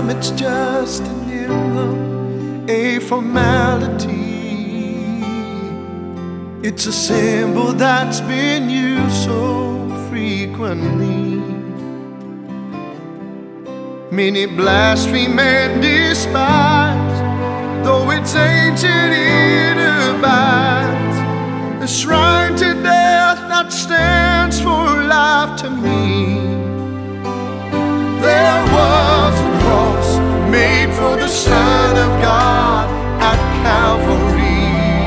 them it's just an emblem, a formality. It's a symbol that's been used so frequently. Many blaspheme and despise, though it's ancient it abides. A shrine to death that stands for life to me. There was a cross made for the Son of God at Calvary.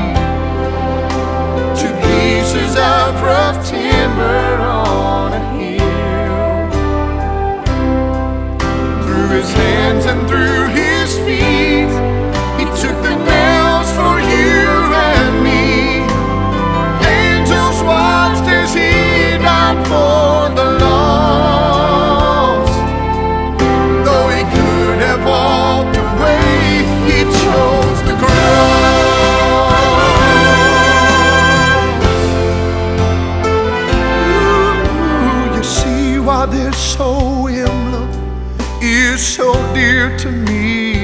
Two pieces of rough timber on a hill. Through his hands and through his feet, he took the nails for you and me. Angels watched as he died for the lost. Though he could have walked away, he chose the cross. Ooh, you see why this soul emblem is so dear to me.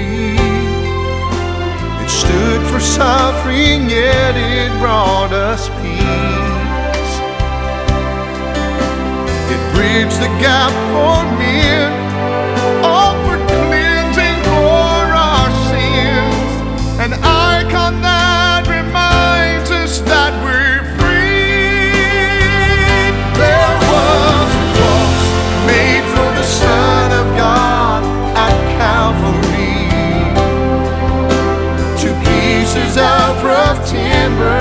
It stood for suffering, yet it brought us peace. It bridged the gap for men, offered cleansing for our sins, an icon that reminds us that we're free. There was a cross made for the Son of God at Calvary. Two pieces of rough timber